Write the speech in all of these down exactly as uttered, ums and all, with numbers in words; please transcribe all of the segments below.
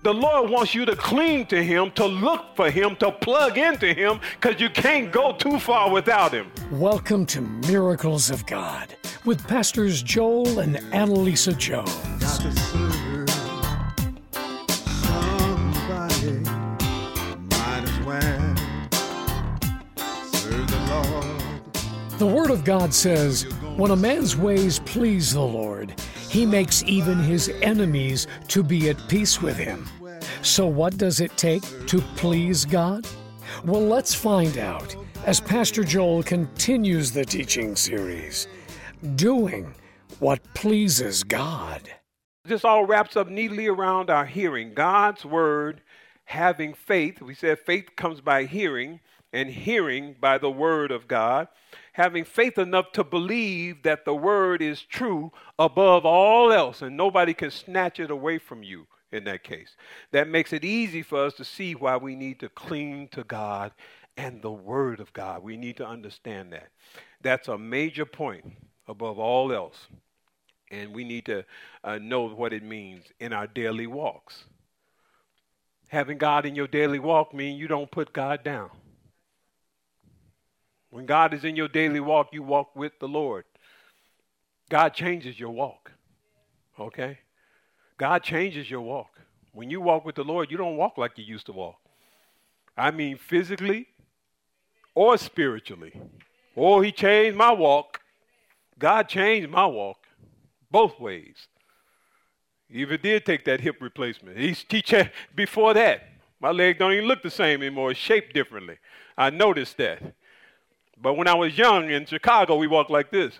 The Lord wants you to cling to him, to look for him, to plug into him, because you can't go too far without him. Welcome to Miracles of God with Pastors Joel and Annalisa Jones. Got to serve somebody, might as well serve the Lord. The Word of God says, when a man's ways please the Lord, he makes even his enemies to be at peace with him. So what does it take to please God? Well, let's find out as Pastor Joel continues the teaching series, Doing What Pleases God. This all wraps up neatly around our hearing. God's word, having faith. We said faith comes by hearing, and hearing by the word of God. Having faith enough to believe that the word is true above all else, and nobody can snatch it away from you in that case. That makes it easy for us to see why we need to cling to God and the word of God. We need to understand that. That's a major point above all else. And we need to uh, know what it means in our daily walks. Having God in your daily walk means you don't put God down. When God is in your daily walk, you walk with the Lord. God changes your walk, okay? God changes your walk. When you walk with the Lord, you don't walk like you used to walk. I mean physically or spiritually. Oh, he changed my walk. God changed my walk both ways. He even did take that hip replacement. He, he cha- before that, my leg don't even look the same anymore. It's shaped differently. I noticed that. But when I was young in Chicago, we walked like this.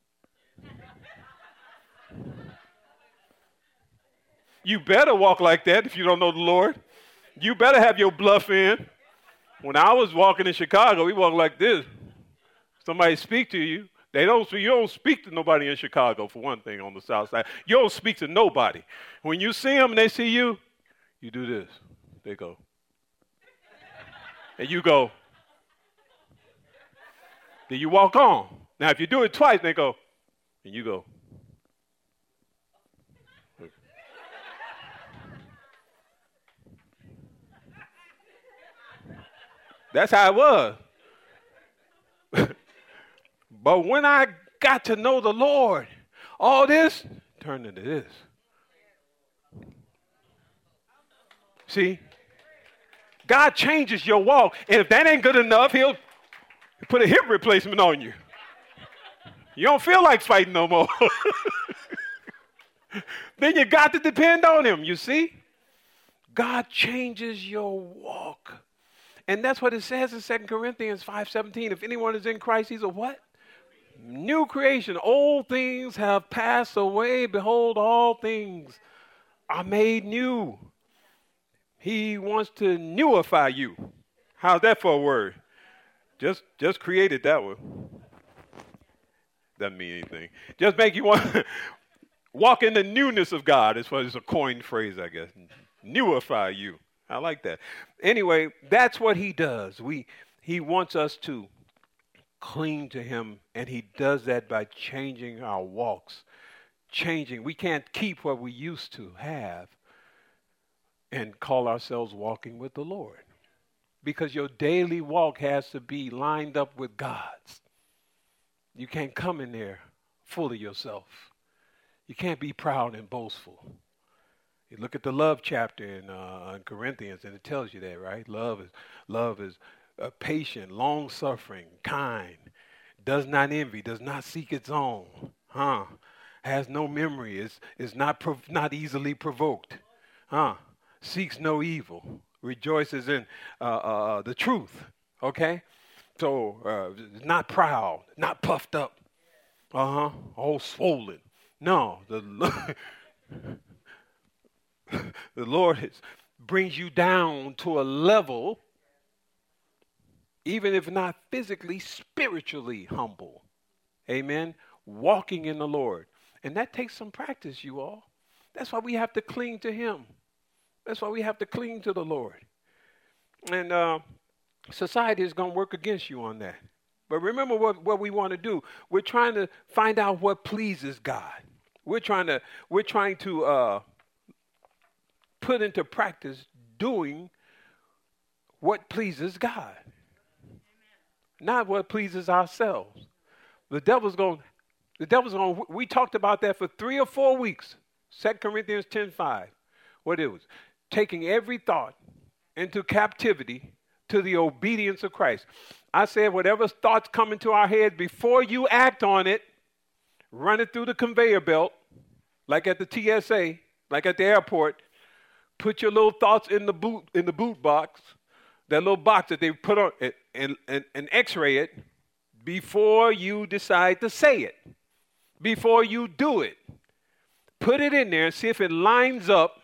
You better walk like that if you don't know the Lord. You better have your bluff in. When I was walking in Chicago, we walked like this. Somebody speak to you. They don't. You don't speak to nobody in Chicago, for one thing, on the south side. You don't speak to nobody. When you see them and they see you, you do this. They go. And you go. Then you walk on. Now, if you do it twice, they go, and you go. That's how it was. But when I got to know the Lord, all this turned into this. See? God changes your walk, and if that ain't good enough, he'll put a hip replacement on you. You don't feel like fighting no more. Then you got to depend on him, you see? God changes your walk. And that's what it says in Second Corinthians five seventeen. If anyone is in Christ, he's a what? New creation. Old things have passed away. Behold, all things are made new. He wants to newify you. How's that for a word? Just just created that one. Doesn't mean anything. Just make you want to walk in the newness of God. It's what is a coined phrase, I guess. Newify you. I like that. Anyway, that's what he does. We he wants us to cling to him, and he does that by changing our walks. Changing. We can't keep what we used to have and call ourselves walking with the Lord. Because your daily walk has to be lined up with God's. You can't come in there full of yourself. You can't be proud and boastful. You look at the love chapter in, uh, in Corinthians, and it tells you that, right? Love is love is uh, patient, long-suffering, kind, does not envy, does not seek its own, huh? Has no memory, is is not prov- not easily provoked, huh? Seeks no evil, rejoices in uh, uh, the truth, okay? So uh, not proud, not puffed up, uh-huh, all swollen. No, the the Lord is, brings you down to a level, even if not physically, spiritually humble. Amen? Walking in the Lord. And that takes some practice, you all. That's why we have to cling to him. That's why we have to cling to the Lord. And uh, society is going to work against you on that. But remember what, what we want to do. We're trying to find out what pleases God. We're trying to, we're trying to, uh, put into practice doing what pleases God, not what pleases ourselves. The devil's going, the devil's going, we talked about that for three or four weeks. Second Corinthians ten five, what it was, taking every thought into captivity to the obedience of Christ. I said, whatever thoughts come into our head, before you act on it, run it through the conveyor belt, like at the T S A, like at the airport. Put your little thoughts in the boot in the boot box, that little box that they put on, and, and, and X-ray it before you decide to say it, before you do it. Put it in there and see if it lines up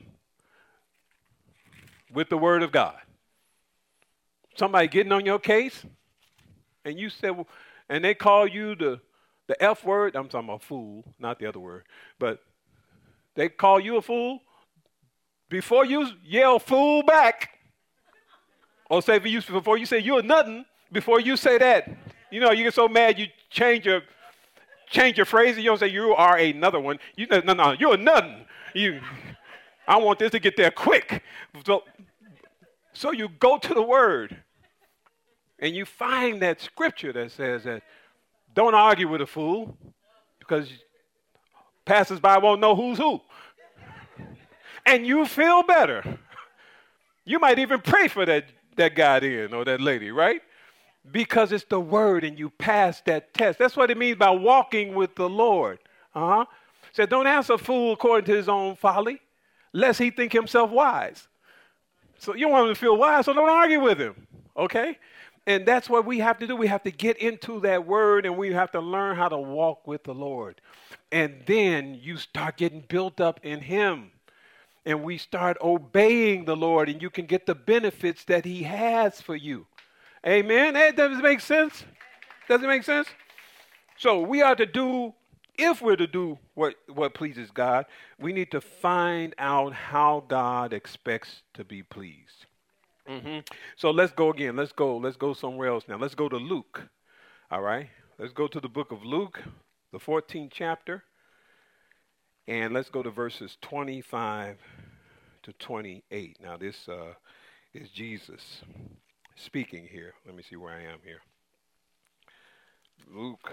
with the Word of God. Somebody getting on your case, and you said, well, and they call you the the F word. I'm talking about fool, not the other word, but they call you a fool. Before you yell fool back, or say for you, before you say you're nothing, before you say that, you know, you get so mad you change your change your phrase, and you don't say you are another one. You no, no, no, you're nothing. You, I want this to get there quick. So, so you go to the Word, and you find that scripture that says that don't argue with a fool, because passers-by won't know who's who. And you feel better. You might even pray for that, that guy then or that lady, right? Because it's the Word and you pass that test. That's what it means by walking with the Lord. Uh-huh. Said, don't answer a fool according to his own folly, lest he think himself wise. So you want him to feel wise, so don't argue with him, okay? And that's what we have to do. We have to get into that Word, and we have to learn how to walk with the Lord. And then you start getting built up in Him. And we start obeying the Lord, and you can get the benefits that He has for you. Amen? That doesn't make sense? Does it make sense? So we are to do, if we're to do what, what pleases God, we need to find out how God expects to be pleased. Mm-hmm. So let's go again. Let's go. Let's go somewhere else now. Let's go to Luke. All right? Let's go to the book of Luke, the fourteenth chapter. And let's go to verses twenty-five to twenty-eight. Now, this uh, is Jesus speaking here. Let me see where I am here. Luke.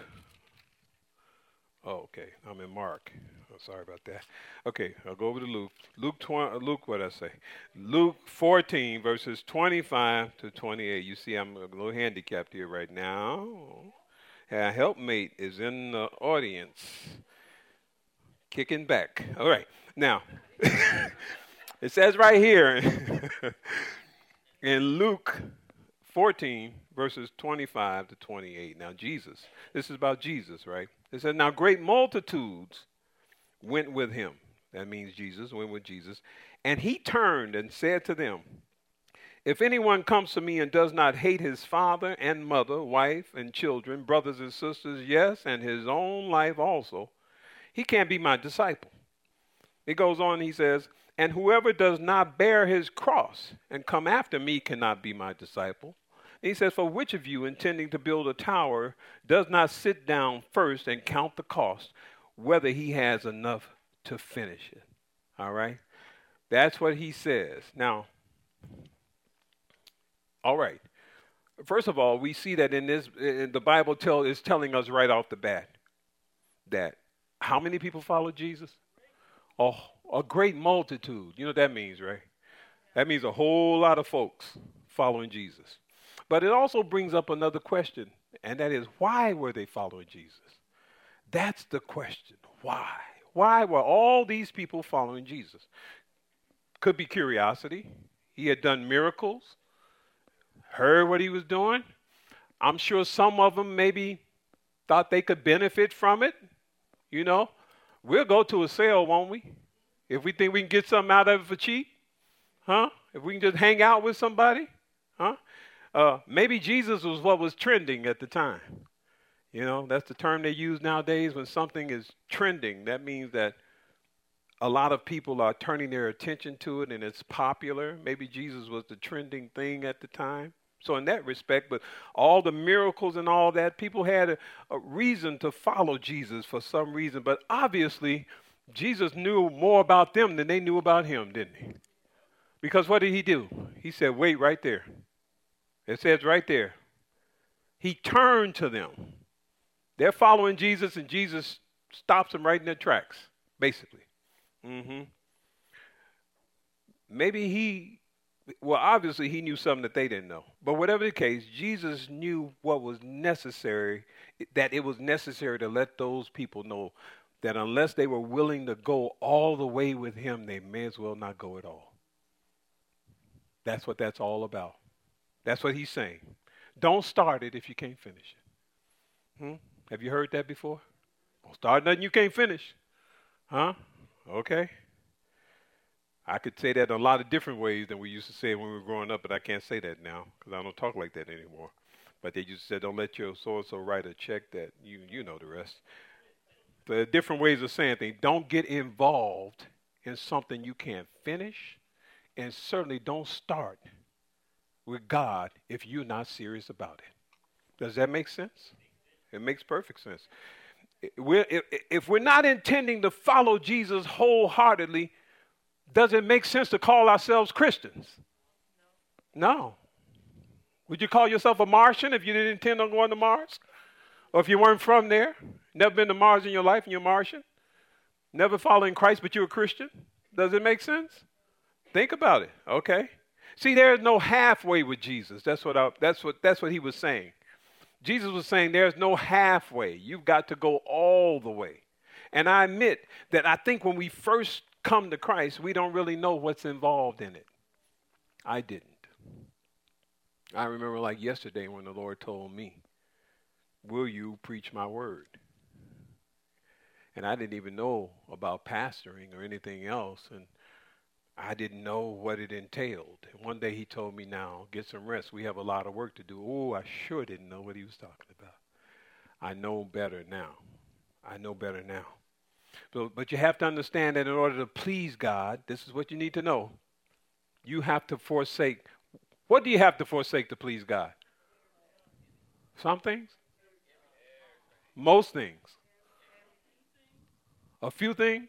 Oh, okay. I'm in Mark. Oh, sorry about that. Okay, I'll go over to Luke. Luke, twenty, Luke, what did I say? Luke fourteen, verses twenty-five to twenty-eight. You see, I'm a little handicapped here right now. Our helpmate is in the audience, kicking back. All right. Now, it says right here in Luke fourteen, verses twenty-five to twenty-eight. Now, Jesus, this is about Jesus, right? It says, now great multitudes went with him. That means Jesus went with Jesus. And he turned and said to them, if anyone comes to me and does not hate his father and mother, wife and children, brothers and sisters, yes, and his own life also, he can't be my disciple. It goes on, he says, and whoever does not bear his cross and come after me cannot be my disciple. And he says, for which of you intending to build a tower does not sit down first and count the cost, whether he has enough to finish it? All right? That's what he says. Now, all right. First of all, we see that in this, in the Bible tell, is telling us right off the bat that how many people follow Jesus? Oh, a great multitude. You know what that means, right? That means a whole lot of folks following Jesus. But it also brings up another question, and that is, why were they following Jesus? That's the question. Why? Why were all these people following Jesus? Could be curiosity. He had done miracles, heard what he was doing. I'm sure some of them maybe thought they could benefit from it. You know, we'll go to a sale, won't we? If we think we can get something out of it for cheap, huh? If we can just hang out with somebody, huh? Uh, maybe Jesus was what was trending at the time. You know, that's the term they use nowadays when something is trending. That means that a lot of people are turning their attention to it and it's popular. Maybe Jesus was the trending thing at the time. So in that respect, but all the miracles and all that, people had a, a reason to follow Jesus for some reason. But obviously, Jesus knew more about them than they knew about him, didn't he? Because what did he do? He said, wait right there. It says right there. He turned to them. They're following Jesus, and Jesus stops them right in their tracks, basically. Mm-hmm. Maybe he, well, obviously he knew something that they didn't know. But whatever the case, Jesus knew what was necessary, that it was necessary to let those people know that unless they were willing to go all the way with him, they may as well not go at all. That's what that's all about. That's what he's saying. Don't start it if you can't finish it. Hmm? Have you heard that before? Don't start nothing you can't finish. Huh? Okay. I could say that in a lot of different ways than we used to say it when we were growing up, but I can't say that now because I don't talk like that anymore. But they used to say, don't let your so-and-so write a check that you, you know the rest. There are different ways of saying things. Don't get involved in something you can't finish, and certainly don't start with God if you're not serious about it. Does that make sense? It makes perfect sense. We're, if, if we're not intending to follow Jesus wholeheartedly, does it make sense to call ourselves Christians? No. Would you call yourself a Martian if you didn't intend on going to Mars? Or if you weren't from there? Never been to Mars in your life and you're Martian? Never following Christ but you're a Christian? Does it make sense? Think about it. Okay. See, there is no halfway with Jesus. That's what I, that's what that's what he was saying. Jesus was saying there's no halfway. You've got to go all the way. And I admit that I think when we first come to Christ, we don't really know what's involved in it. I didn't. I remember like yesterday when the Lord told me, will you preach my word? And I didn't even know about pastoring or anything else. And I didn't know what it entailed. And one day he told me, now, get some rest. We have a lot of work to do. Oh, I sure didn't know what he was talking about. I know better now. I know better now. But, but you have to understand that in order to please God, this is what you need to know. You have to forsake. What do you have to forsake to please God? Some things? Most things? A few things?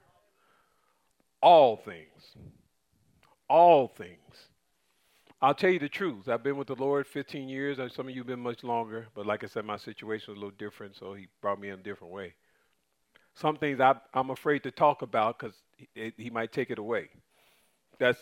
All things. All things. I'll tell you the truth. I've been with the Lord fifteen years. Some of you have been much longer. But like I said, my situation was a little different, so he brought me in a different way. Some things I, I'm afraid to talk about because he, he might take it away. That's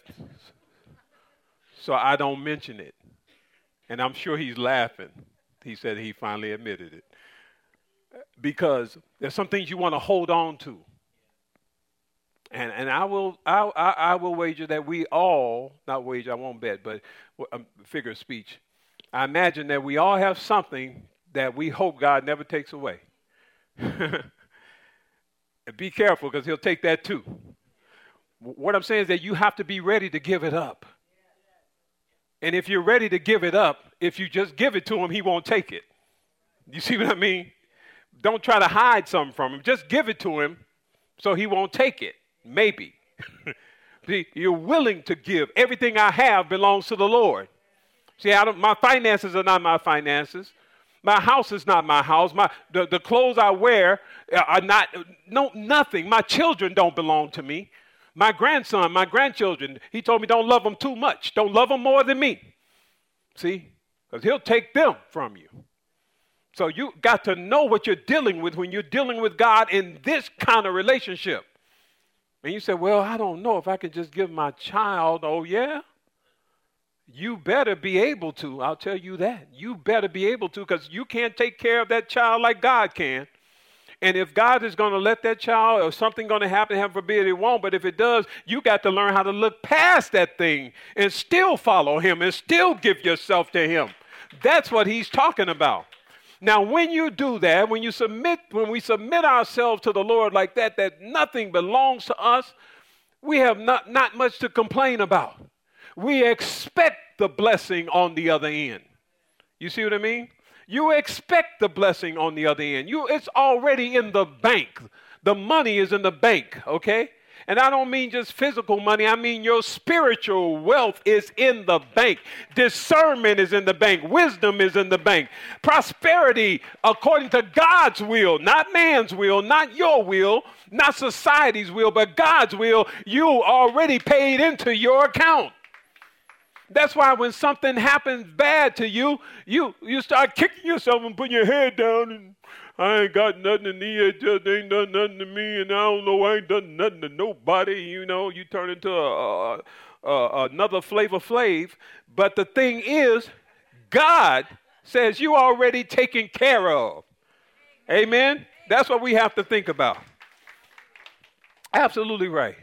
so I don't mention it. And I'm sure he's laughing. He said he finally admitted it. Because there's some things you want to hold on to. And and I will I, I I will wager that we all, not wager, I won't bet, but a figure of speech. I imagine that we all have something that we hope God never takes away. Be careful because he'll take that too. What I'm saying is that you have to be ready to give it up. And if you're ready to give it up, if you just give it to him, he won't take it. You see what I mean? Don't try to hide something from him. Just give it to him so he won't take it. Maybe. See, you're willing to give. Everything I have belongs to the Lord. See, I don't, my finances are not my finances. My house is not my house. My the, the clothes I wear are not, no, nothing. My children don't belong to me. My grandson, my grandchildren, he told me don't love them too much. Don't love them more than me. See, because he'll take them from you. So you got to know what you're dealing with when you're dealing with God in this kind of relationship. And you say, well, I don't know if I can just give my child, oh, yeah? You better be able to. I'll tell you that. You better be able to because you can't take care of that child like God can. And if God is going to let that child or something going to happen, heaven forbid it won't, but if it does, you got to learn how to look past that thing and still follow him and still give yourself to him. That's what he's talking about. Now, when you do that, when you submit, when we submit ourselves to the Lord like that, that nothing belongs to us, we have not, not much to complain about. We expect the blessing on the other end. You see what I mean? You expect the blessing on the other end. You, it's already in the bank. The money is in the bank, okay? And I don't mean just physical money. I mean your spiritual wealth is in the bank. Discernment is in the bank. Wisdom is in the bank. Prosperity according to God's will, not man's will, not your will, not society's will, but God's will. You already paid into your account. That's why when something happens bad to you, you, you start kicking yourself and putting your head down and I ain't got nothing and he just ain't done nothing to me and I don't know, I ain't done nothing to nobody. You know, you turn into a, a, a, another Flavor Flav. But the thing is, God says you already taken care of. Amen? That's what we have to think about. Absolutely right.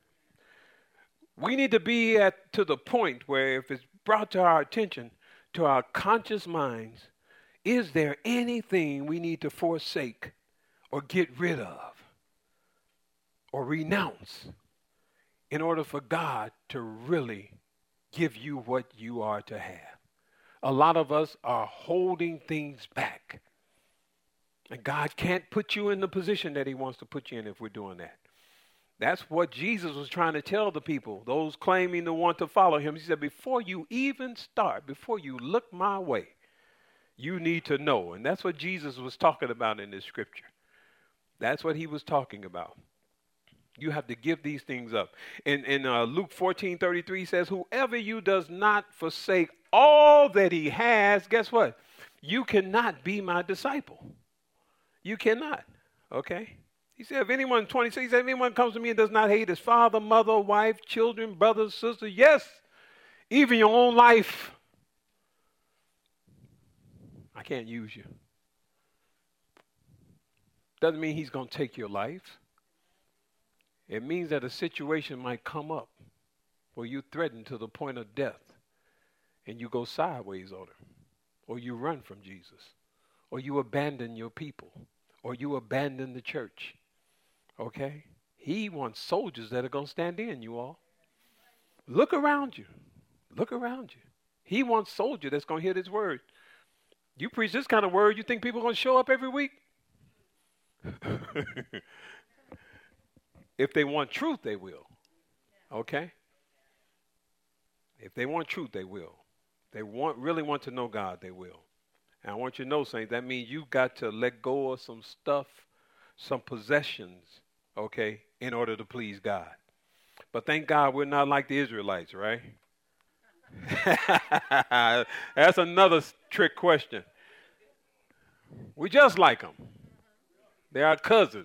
We need to be at to the point where if it's brought to our attention, to our conscious minds, is there anything we need to forsake or get rid of or renounce in order for God to really give you what you are to have? A lot of us are holding things back. And God can't put you in the position that he wants to put you in if we're doing that. That's what Jesus was trying to tell the people, those claiming to want to follow him. He said, before you even start, before you look my way, you need to know. And that's what Jesus was talking about in this scripture. That's what he was talking about. You have to give these things up. In, in uh, Luke fourteen thirty-three says, whoever you does not forsake all that he has, guess what? You cannot be my disciple. You cannot. Okay? He said, if anyone, twenty-six, he said, if anyone comes to me and does not hate his father, mother, wife, children, brothers, sisters, yes, even your own life, I can't use you. Doesn't mean he's going to take your life. It means that a situation might come up where you threaten to the point of death and you go sideways on him, or you run from Jesus, or you abandon your people, or you abandon the church. Okay? He wants soldiers that are going to stand in, you all. Look around you. Look around you. He wants soldiers that's going to hear this word. You preach this kind of word, you think people are going to show up every week? If they want truth, they will. Okay? If they want truth, they will. They want really want to know God, they will. And I want you to know, saints, that means you've got to let go of some stuff, some possessions, okay, in order to please God. But thank God we're not like the Israelites, right? That's another trick question. We just like them. They are cousins.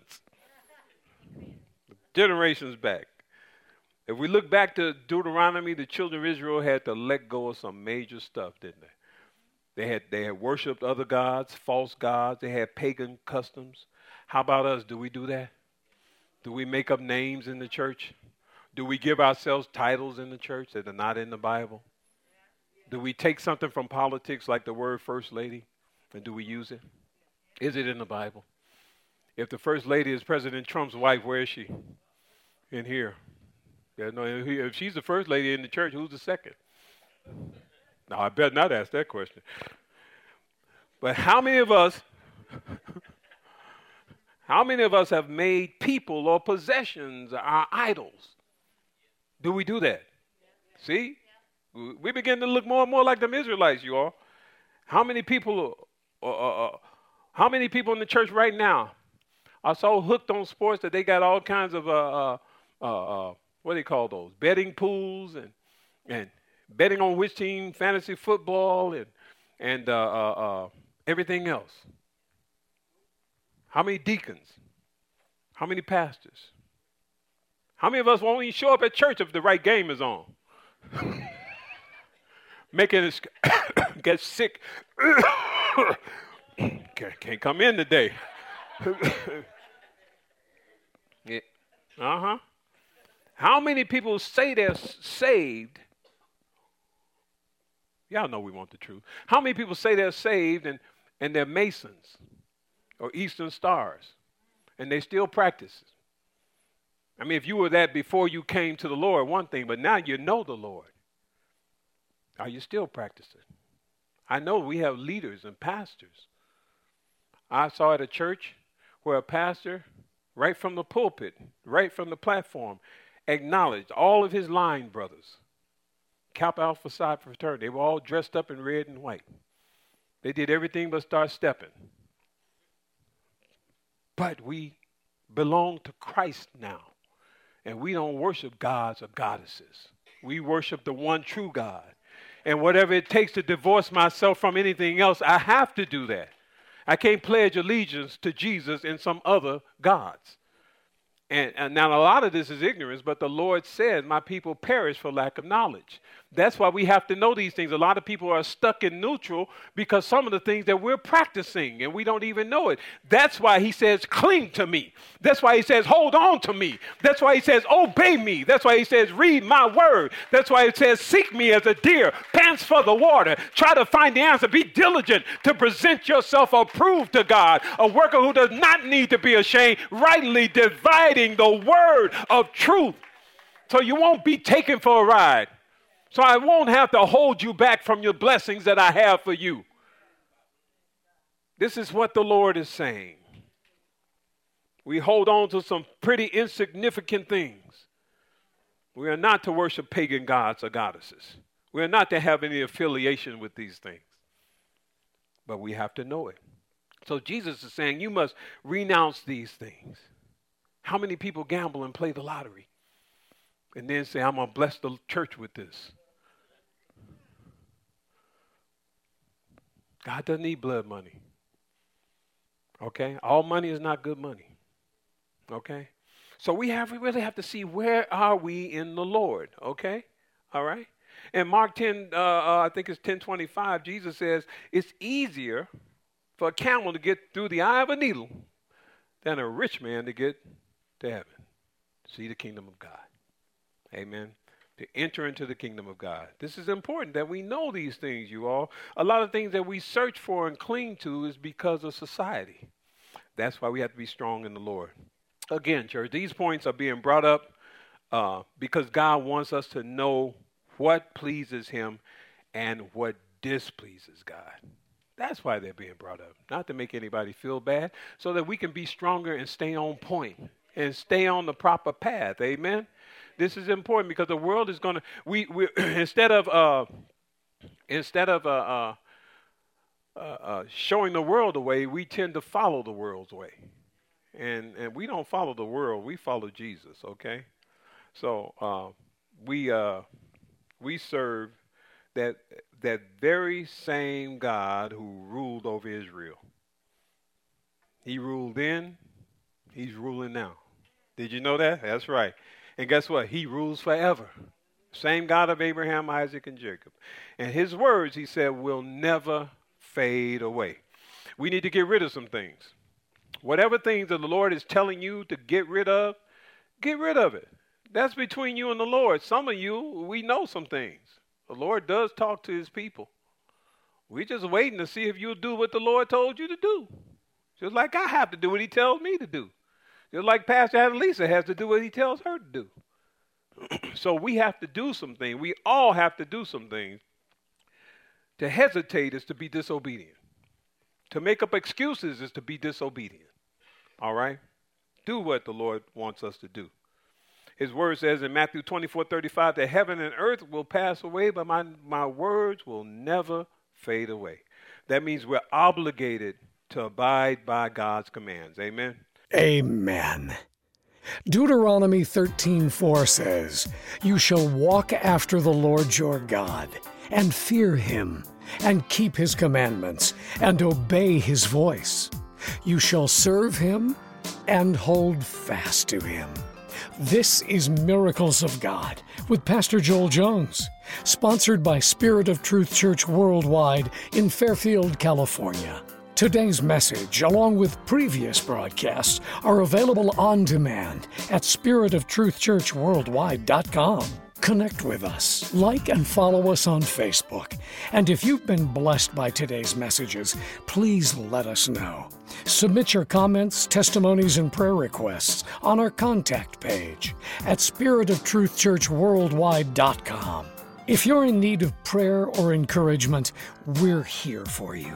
Generations back. If we look back to Deuteronomy, the children of Israel had to let go of some major stuff, didn't they? They had they had worshipped other gods, false gods. They had pagan customs. How about us? Do we do that? Do we make up names in the church? Do we give ourselves titles in the church that are not in the Bible? Do we take something from politics like the word first lady, and do we use it? Is it in the Bible? If the first lady is President Trump's wife, where is she? In here. Yeah, no, if she's the first lady in the church, who's the second? No, I better not ask that question. But how many of us, how many of us have made people or possessions our idols? Do we do that? See? We begin to look more and more like them Israelites, you all. How many people, uh, uh, uh, how many people in the church right now are so hooked on sports that they got all kinds of, uh, uh, uh, uh, what do they call those? Betting pools and and betting on which team, fantasy football and and uh, uh, uh, everything else. How many deacons? How many pastors? How many of us won't even show up at church if the right game is on? Making us get sick. can't, can't come in today. Yeah. Uh-huh. How many people say they're saved? Y'all know we want the truth. How many people say they're saved and, and they're Masons or Eastern Stars and they still practice? I mean, if you were that before you came to the Lord, one thing, but now you know the Lord. Are you still practicing? I know we have leaders and pastors. I saw at a church where a pastor right from the pulpit, right from the platform, acknowledged all of his line brothers, Kappa Alpha Psi fraternity. They were all dressed up in red and white. They did everything but start stepping. But we belong to Christ now, and we don't worship gods or goddesses. We worship the one true God. And whatever it takes to divorce myself from anything else, I have to do that. I can't pledge allegiance to Jesus and some other gods. And, and now a lot of this is ignorance, but the Lord said, my people perish for lack of knowledge. That's why we have to know these things. A lot of people are stuck in neutral because some of the things that we're practicing and we don't even know it. That's why he says, cling to me. That's why he says, hold on to me. That's why he says, obey me. That's why he says, read my word. That's why it says, seek me as a deer pants for the water. Try to find the answer. Be diligent to present yourself approved to God, a worker who does not need to be ashamed, rightly dividing the word of truth. So you won't be taken for a ride. So I won't have to hold you back from your blessings that I have for you. This is what the Lord is saying. We hold on to some pretty insignificant things. We are not to worship pagan gods or goddesses. We are not to have any affiliation with these things. But we have to know it. So Jesus is saying you must renounce these things. How many people gamble and play the lottery and then say, I'm going to bless the church with this? God doesn't need blood money. Okay? All money is not good money. Okay? So we have we really have to see, where are we in the Lord? Okay? All right? In Mark ten, uh, uh, I think it's ten twenty-five, Jesus says, it's easier for a camel to get through the eye of a needle than a rich man to get to heaven, see the kingdom of God. Amen. To enter into the kingdom of God. This is important that we know these things, you all. A lot of things that we search for and cling to is because of society. That's why we have to be strong in the Lord. Again, church, these points are being brought up uh, because God wants us to know what pleases him and what displeases God. That's why they're being brought up. Not to make anybody feel bad, so that we can be stronger and stay on point and stay on the proper path. Amen. This is important because the world is going to, we, we instead of, uh, instead of uh, uh, uh, uh, showing the world the way, we tend to follow the world's way. And, and we don't follow the world, we follow Jesus, okay? So uh, we, uh, we serve that, that very same God who ruled over Israel. He ruled then, he's ruling now. Did you know that? That's right. And guess what? He rules forever. Same God of Abraham, Isaac, and Jacob. And his words, he said, will never fade away. We need to get rid of some things. Whatever things that the Lord is telling you to get rid of, get rid of it. That's between you and the Lord. Some of you, we know some things. The Lord does talk to his people. We're just waiting to see if you'll do what the Lord told you to do. Just like I have to do what he tells me to do. Just like Pastor Annalisa has to do what he tells her to do. So we have to do some things. We all have to do some things. To hesitate is to be disobedient. To make up excuses is to be disobedient. All right? Do what the Lord wants us to do. His word says in Matthew twenty-four thirty-five that heaven and earth will pass away, but my, my words will never fade away. That means we're obligated to abide by God's commands. Amen? Amen. Deuteronomy thirteen four says, "You shall walk after the Lord your God, and fear him, and keep his commandments, and obey his voice. You shall serve him, and hold fast to him." This is Miracles of God with Pastor Joel Jones, sponsored by Spirit of Truth Church Worldwide in Fairfield, California. Today's message, along with previous broadcasts, are available on demand at spirit of truth church worldwide dot com. Connect with us, like and follow us on Facebook. And if you've been blessed by today's messages, please let us know. Submit your comments, testimonies, and prayer requests on our contact page at spirit of truth church worldwide dot com. If you're in need of prayer or encouragement, we're here for you.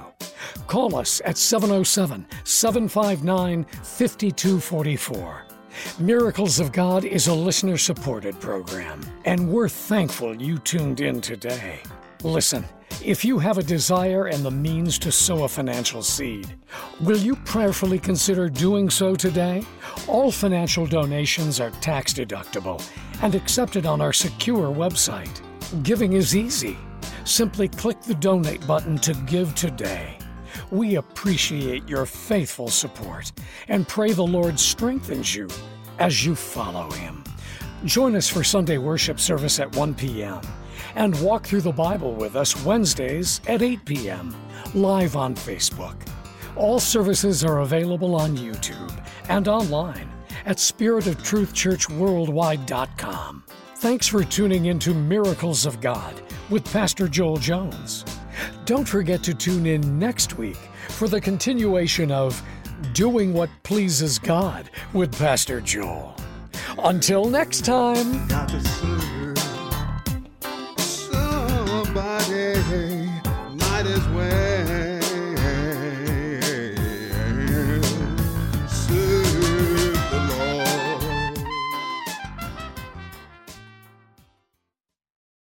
Call us at seven oh seven, seven five nine, five two four four. Miracles of God is a listener-supported program, and we're thankful you tuned in today. Listen, if you have a desire and the means to sow a financial seed, will you prayerfully consider doing so today? All financial donations are tax-deductible and accepted on our secure website. Giving is easy. Simply click the donate button to give today. We appreciate your faithful support and pray the Lord strengthens you as you follow Him. Join us for Sunday worship service at one p.m. and walk through the Bible with us Wednesdays at eight p.m. live on Facebook. All services are available on YouTube and online at spirit of truth church worldwide dot com. Thanks for tuning into Miracles of God with Pastor Joel Jones. Don't forget to tune in next week for the continuation of Doing What Pleases God with Pastor Joel. Until next time. Got to